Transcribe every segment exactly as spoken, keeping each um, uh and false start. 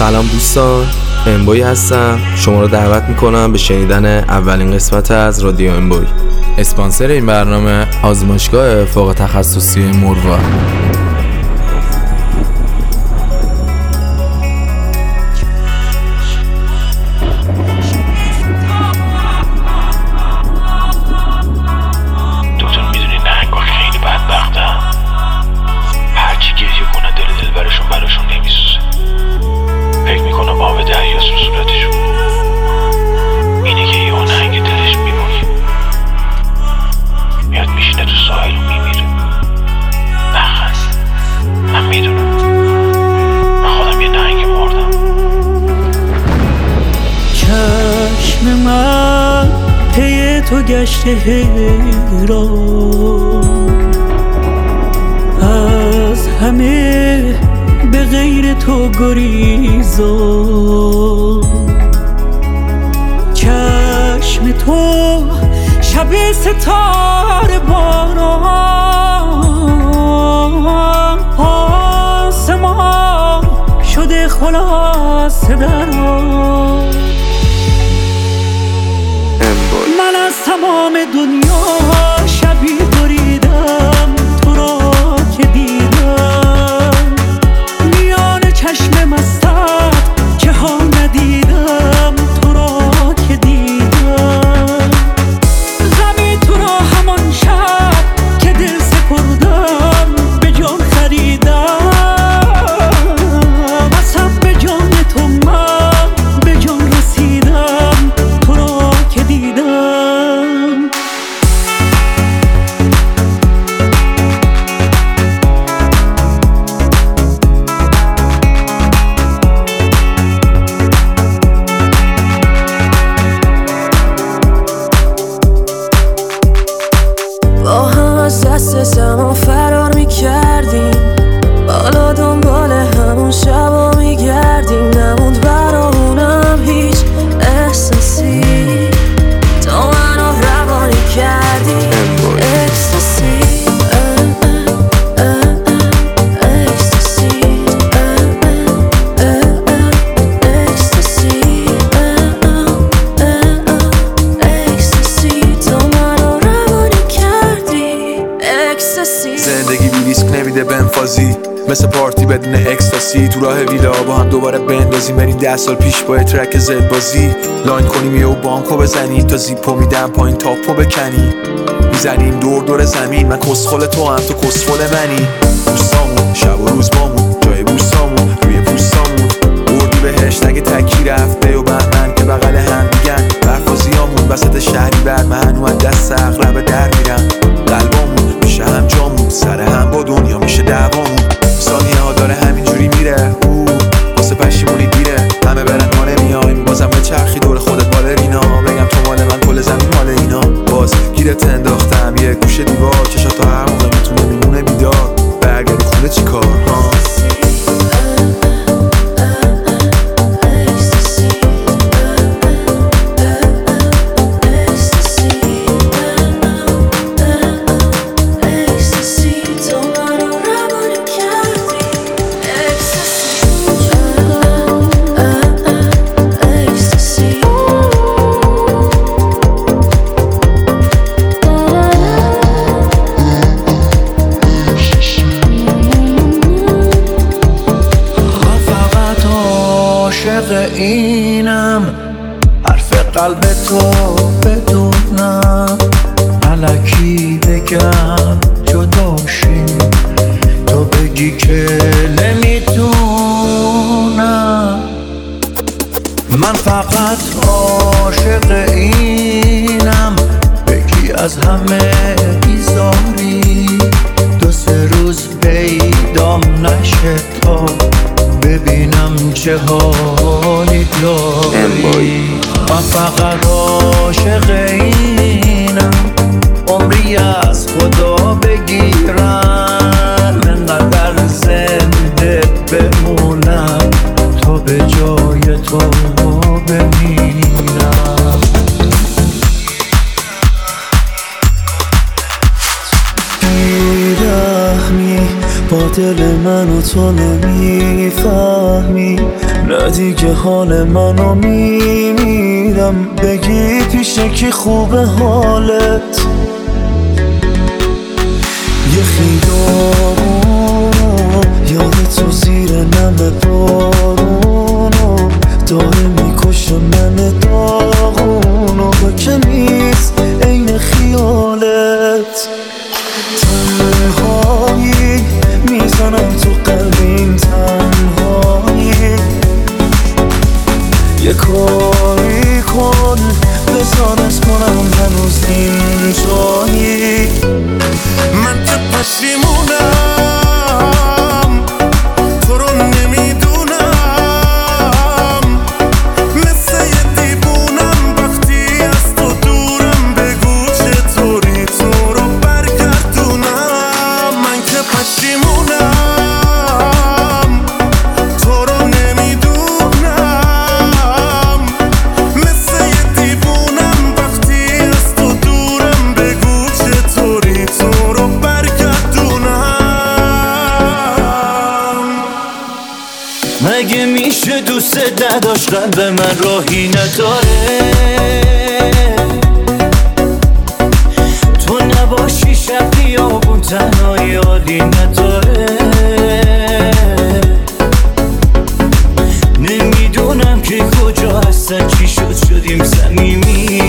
سلام دوستان، امبوی هستم. شما رو دعوت میکنم به شنیدن اولین قسمت از رادیو امبوی. اسپانسر این برنامه آزمایشگاه فوق تخصصی موروا. تو گشته حیران، از همه به غیر تو گریزان. چشم تو شب ستاره باران، آسمان شده خلاصه دران. من از تمام دنیا شبی بریدم، تو را که دیدم میان چشم مستت که ها ندیدم، تو را که دیدم غمی تو را همان شب که دل سپردم به جان خریدم. اصلا به جان تو من به جان رسیدم، تو را که دیدم. با هم از دست زمان فرار میکردیم، بالا دنبال همون شبا میگردیم. نموند برامونم هیچ احساسی، تو منو روانی کردی. اکستاسی زندگی بی ریسک نمیده بنفازی، مثل پارتی بدون اکستاسی. تو راه ویلا با هم دوباره بندازیم، بریم ده سال پیش با ترک زد بازی. لاین کنیم یه و بانکو بزنی، تا زیپو میدم پایین تاپو بکنی. میزنیم دور دور زمین، من کسخل تو هم تو کسخل منی. دوستامون شب و روز بامون، جای بوستامون روی پوستامون. بردی بهش نگه تکی رفته و بهمن که بغل هم میگن. برفازیامون وسط شهری بر من و دست اغرب در میرم. قلبامون میشه هم جامون، سر هم با دنیا میشه دعوامون. ثانیه ها داره همینجوری میره، او واسه پشیمونی دیره. همه برن ما نمیایم، بازم به چرخی دور خودت بالرینا. بگم تو مال من کل زمین مال اینا. باز گیرت انداختم یه گوشه دیوار، چشات تا هر موقع میتونه میمونه بیدار. برگردی خونه چی کار ها؟ اینم حرف قلب تو بدونم، الکی بگم جداشیم، تو بگی که نمیتونم. من فقط عاشق اینم، بگی از همه بیزاری. دو سه روز پیدام نشه تا ببینم چه حالی داری. من فقط عاشق اینم، عمری از خدا بگیرم. انقدر زنده بمونم تا به جای تو بمیرم. بیرحمی با دل من و تو نمیفهمی. نه دیگه حال منو میمیرم، بگی پیشه کی خوبه حالت. یه خیابونو یاد تو زیر نم بارونو داره میکشه من داغونو، با که نیست عین خیالت. تنهایی میزنم تو قلبیم، تنهایی یه کاری کن بزارت کنم هنوز اینجایی. من که پشیمونم تو رو نمیدونم، مثل یه دیوونم وقتی از تو دورم، بگو چطوری تو رو برگردونم. من که پشیمونم تو رو نمیدونم، مثل یه دیوونم وقتی از تو دورم، بگو چطوری تو رو برگردونم. مگه میشه دوست نداشت قلب من راهی نداره، تو نباشی شب خیابون تنهایی حالی نداره. نمیدونم که کجا هستن، چی شد شدیم صمیمی.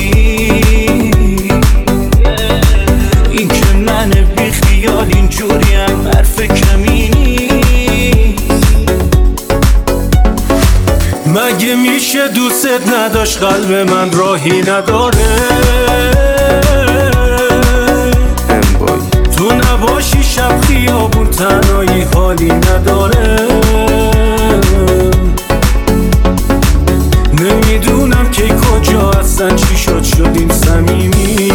این که من بی خیال اینجوریم حرف کمی نیست. مگه میشه دوست نداشت قلب من راهی نداره، تو نباشی شب خیابون تنهایی حالی نداره. نمیدونم که کجا هستن، چی شد شدیم صمیمی.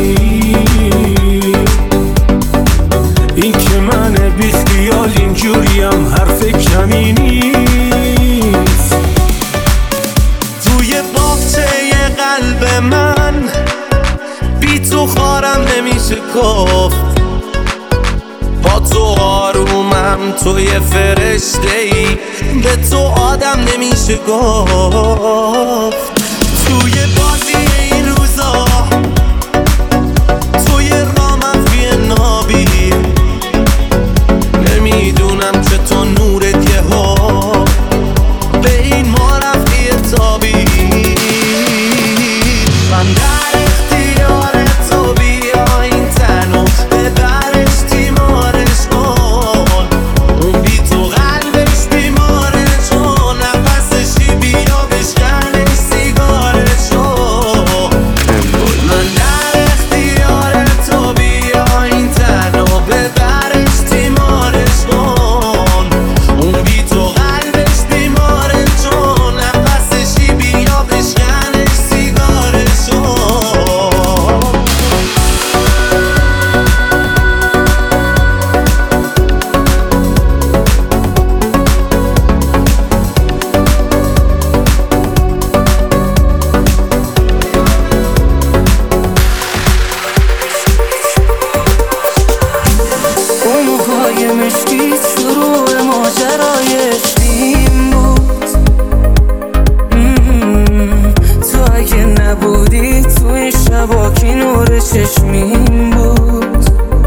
این که من بی خیال اینجوریم حرف کمی نیست. توی باغچه قلب من بی تو خارم نمیشه گفت، با تو آرومم، توی فرشته ای، به تو آدم نمیشه گفت. توی بازی این روزا توی رامم فی نابی، نمیدونم چطور نورت یه ها به این ما رفتی تابی. من در اختیار تو بیا این تنو ببرش تیمارش کن، اون بی تو قلبش بیماره چون نفسشی بیا بشکنش سیگارش کن. من در اختیار تو بیا این تنو ببرش تیمارش کن، اون بی تو قلبش بیماره چون نفسشی بیا بشکنش سیگارش کن. اون موهای مشکیت شروع ماجرای عشقیم بود. مم. تو اگه نبودی تو این شبا کی نور چشمیم بود.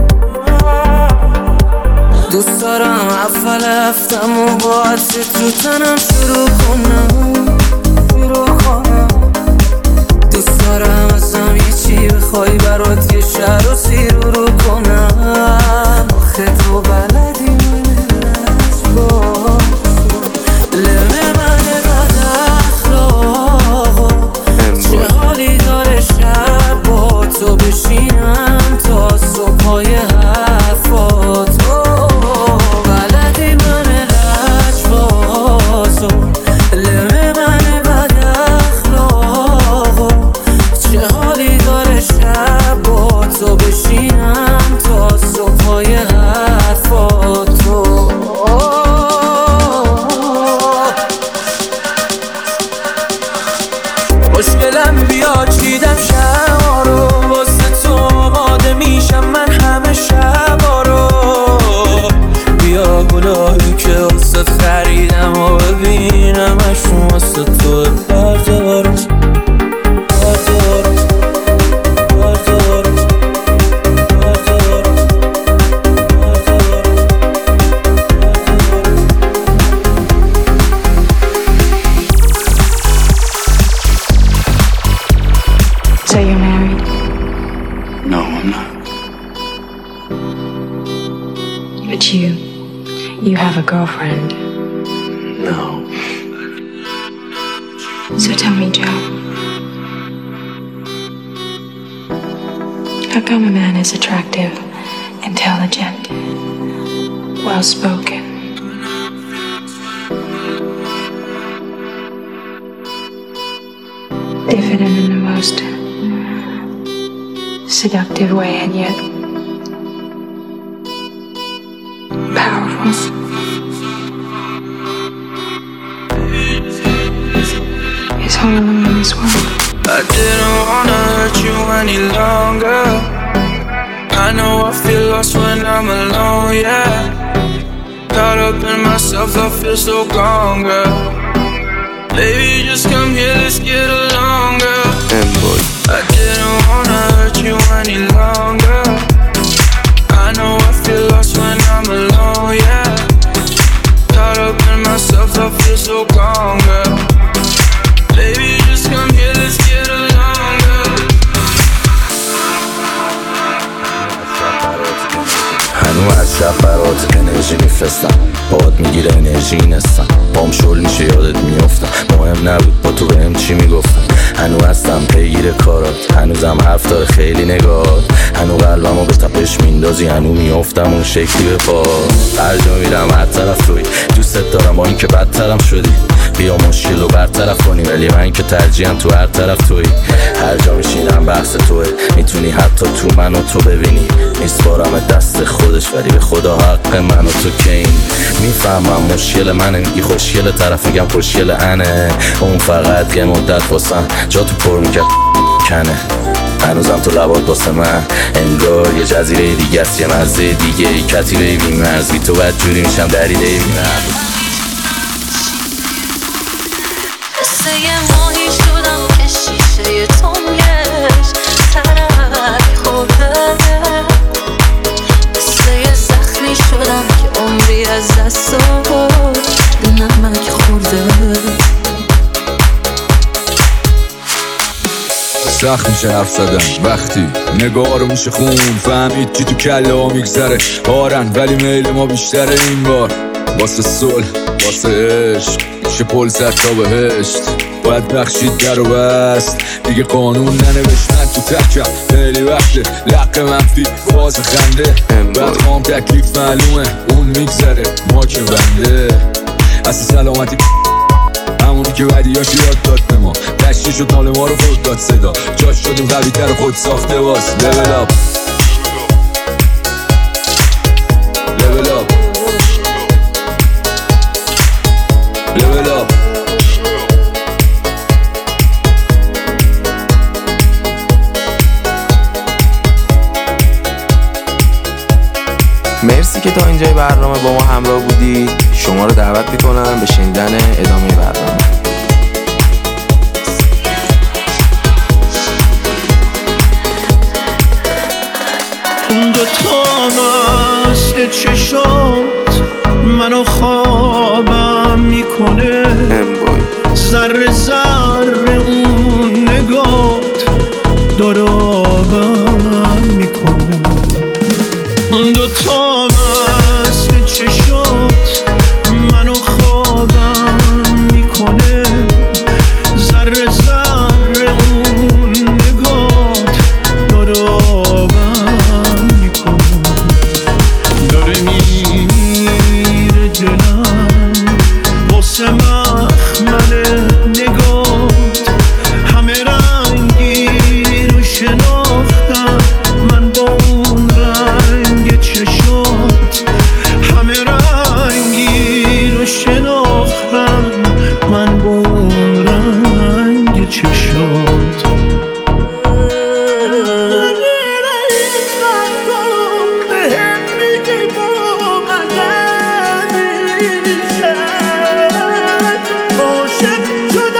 دوست دارم اول هفتم و با عطر تو تنم شروع کنم شروع کنم. دوست دارم ازم یه چی بخوای برات یه شهر و سیر رو کنم. آخه تو بلدی من از باز لمه من بد اخلاقا، چه حالی داره شب با تو بشینم تا صبحای حرفاتو. بلدی من لجبازو لمه من بد اخلاقا، چه حالی داره شب با تو بشینم تا صبحای حرفاتو. مشکلم بیا چیدم شبا رو، واسه تو آماده میشم من همه شبا رو. بیا گلایی که واسه خریدم و ببین دست تو بردار بردار بردار بردار So you're married? No, I'm not. But you, you have a girlfriend. No. So tell me, Joe, how come a man is attractive, intelligent, well-spoken, diffident in the most seductive way, and yet powerful? Is all alone in this world. I didn't wanna hurt you any longer. I know I feel lost when I'm alone, yeah. Caught up in myself, I feel so gone, girl. Baby, just come here, let's get along, girl. M-Boy. I didn't wanna hurt you any longer. I know I feel lost when I'm alone, yeah. Caught up in myself, I feel so gone, girl. Baby, just come here, let's get along, girl. هنو از شب برات انرژی میفرستم، باد میگیره انرژی نستم، پام شل میشه یادت میفتم، مهم نبود با تو بهم چی میگفتم. هنو هستم پیگیر کارات، هنوزم حرف داره خیلی نگات، هنو قلبمو به تپش میندازی، هنو میفتم اون شکلی به پا. هر جا میرم هر طرف توی، دوستت دارم با این که بدترم شدی، بیا مشکل رو برطرف کنی، ولی من که ترجیحاً تو هر طرف توی. هر جا میشینم بحث توه، میتونی حتی تو منو تو ببینی، میسپارم دست خودش ولی به خدا حق من و تو که این. میفهمم مشکل منه، میگی خوشگل، طرف میگم خوشگل انه، اون فقط یه مدت واسم جا تو پر میکرد کنه. هنوزم تو لبات واسه من انگار یه جزیره دیگه است، یه مزه دیگه ای کتیبه بی مرز، بی تو بد جوری میشم دریده بی مرز. مثل یه ماهی شدم که شیشه تنگش ترک خورده، مثل یه زخمی شدم که عمری از دست نمک خورده. سخت میشه حرف زدن وقتی نگاه رو میشه خون، فهمید چی تو کله ها میگذره بارن، ولی میل ما بیشتره این بار واسه صلح واسه عشق، میشه پل زد تا بهشت، باید بخشید در و بست دیگه قانون ننوشت. من تو تکم خیلی وقته لق منفی فاز خنده، بعد خام تکلیف معلومه اون میگذره ما که بنده. اصلا سلامتی همونی که ودیاش یاد داد به ما، دشتی شد مال ما رو خود داد صدا، جاش شدیم قوی تر خود ساخته باز. لول اپ لول اپ لول اپ. مرسی که تا اینجای برنامه با ما همراه بودید. شما رو دعوت میکنم به شنیدن ادامه برنامه. اون دو تا مست چشات منو خوابم میکنه، ذره ذره اون نگات داره آبم میکنه. اون دو تا مست چشات منو خوابم میکنه، ذره ذره اون نگات داره آبم میکنه. داره میره دلم واسه مخمل نگات، همه رنگی رو شناختم من با اون رنگ چشات، همه رنگی رو شناختم من با اون رنگ چشات. عاشق شدم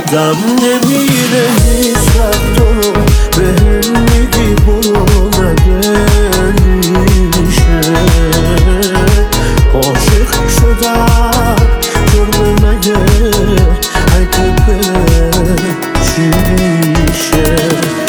یادم نمیره هیچ وقت تو رو بهم میگی برو مگه میشه عاشق شدم جرم مگه اگه بره چی میشه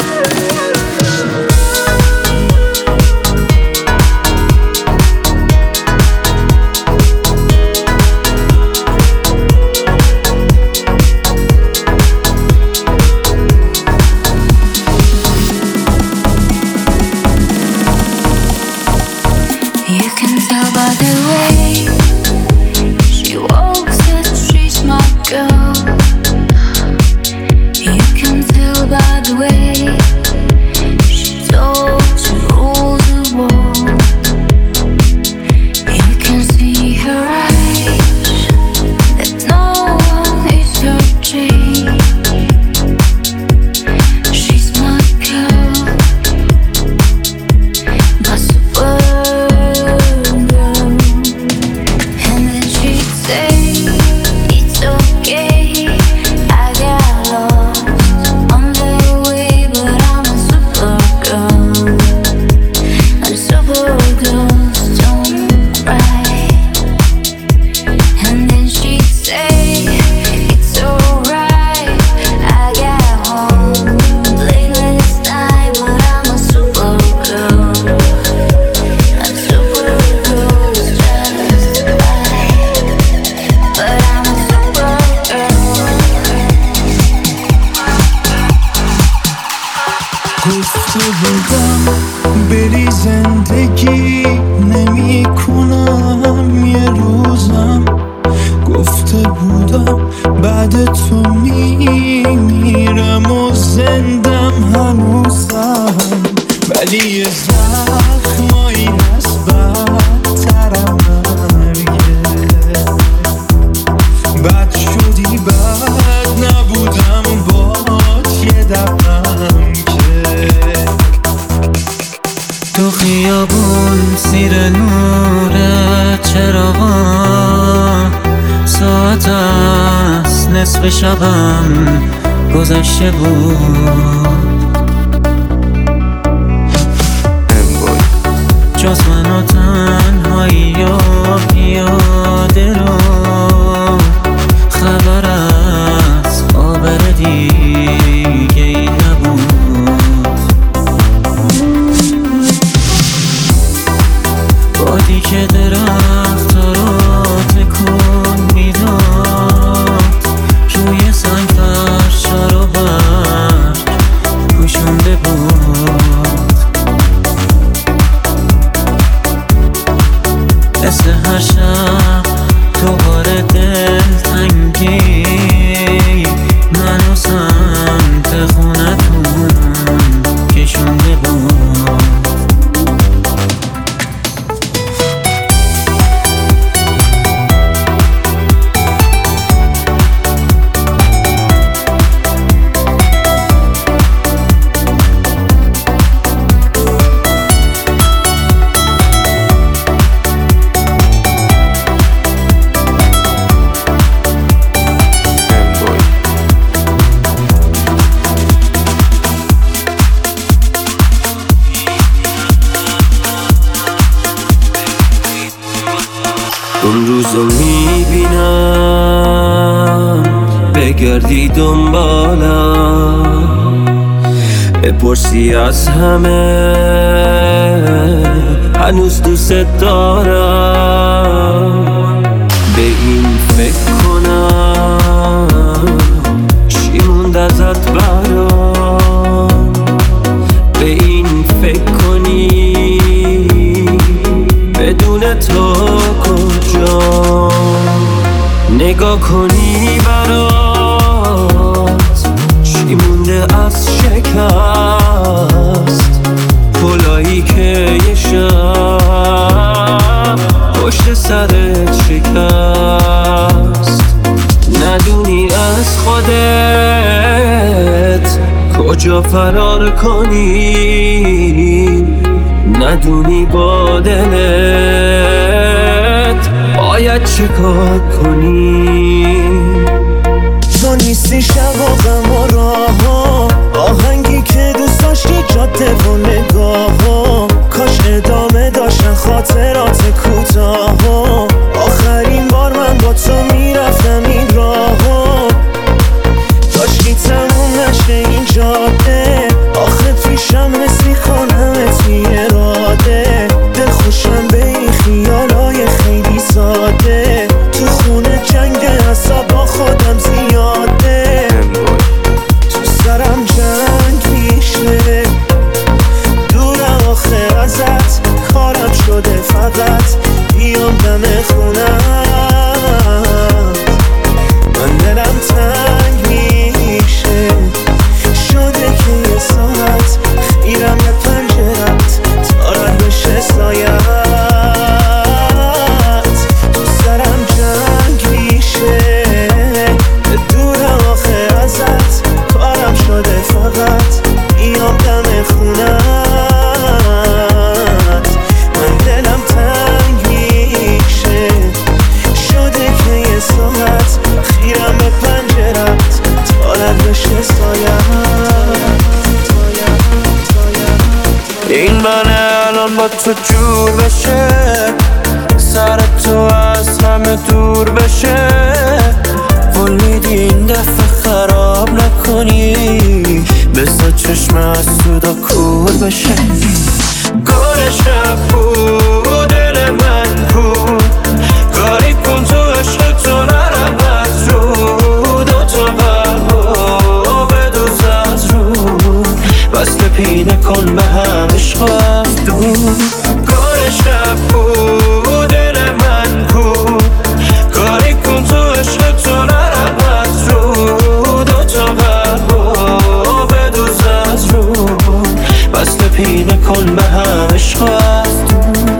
گفته بودم بری زندگی نمی کنم یه روزم گفته بودم بعد تو میمیرم و زندم هنوزم ولی یه زخمایی از بدترم مرگه بد شدی بد نبودم بات یه دقم تو خیابون زیر نور چراغا ساعت است نصف شبم گذشته بود جز من و تنهایی یا پیاده رو خبر از آبر دیگه ای نبود بادی که درخت رو تکون میداد روی سنگ فرشا رو برگ پوشونده بود مثل هر شب دوباره دلتنگی منو سمت خونتون کشونده بود اون روزو میبینم بگردی دنبالم بپرسی از همه هنوز دوست دارم به این فکر کنم چی موند ازت برام به این فکر کنی بدون تو کجا نگاه کنی برات چی مونده از شکست پلایی که یه شب پشت سرت شکست ندونی از خودت کجا فرار کنی ندونی با دلت باید چه کار کنی دنیا نیستی شب و غم و راه ها، آهنگی که دوست داشتی جاده و نگاه ها، کاش ادامه داشتن خاطرات کوتاه ها. آخرین بار من با تو میرفتم این راه ها، داشتی تموم نشه این جاده، آخه پیشم حس میکنم تی اراده، دل خوشم به این خیالای خیلی ساده، تو خونه جنگ اصلا با خودم زیاده، تو سرم جنگ میشه، دورم آخه ازت، کارم شده فقط بیام دم خونم، من دلم تنگ میشه، شده که یه ساعت خیرم یه پنجرت تا رد بشه سایت، تو سرم جنگ میشه، دورم آخه ازت، کارم شده فقط بیام دم خونت، من دلم تنگ میشه، شده که یه ساعت خیرم به پنجرت تا رد بشه سایت. این منه الان با تو جور بشه، سر تو از همه دور بشه، ولیدی این دفعه خراب نکنی، بسا چشم از سودا کور بشه. گل شب بود دل من بود، کاری کن تو عشق تو نرم از رو، دوتا قلبو بدوز از رو، بسته پینه کن به هم عشق از دور. گل شب بود دل من بود، کاری کن تو عشق تو نرم از رو، دوتا قلبو بدوز از رو، بسته پینه کن به هم عشق از دور.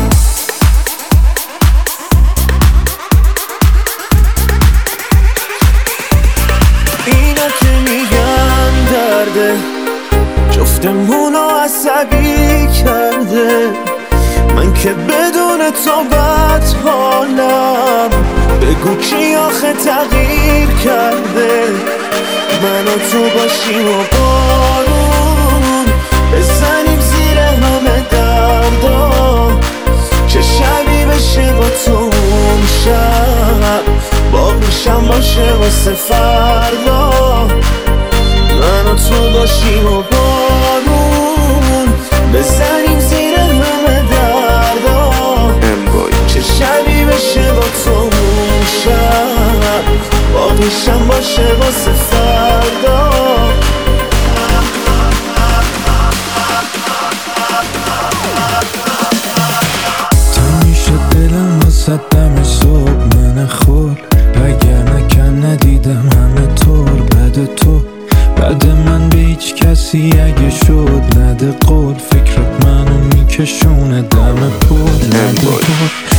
اینا که میگن درده، جفتمونو عصبی کرده، من که بدون تو بد حالم، بگو کی آخه تغییر کرده، من و تو باشیم و بارون بزنیم زیر همه دردا، چه شبی بشه با تو اون شب، باقیشم باشه واسه فردا، من و تو باشیم و بارون بزنیم زیر همه دردا، چه شبی بشه با تو اون شب، باقیشم باشه واسه فردا. تا میشه دلم واسه دم صبح من خور، اگر نکن ندیدم همه طور بد تو، بعد من به هیچ کسی اگه شد نده قول، فکرت منو میکشونه دم پر نده پر،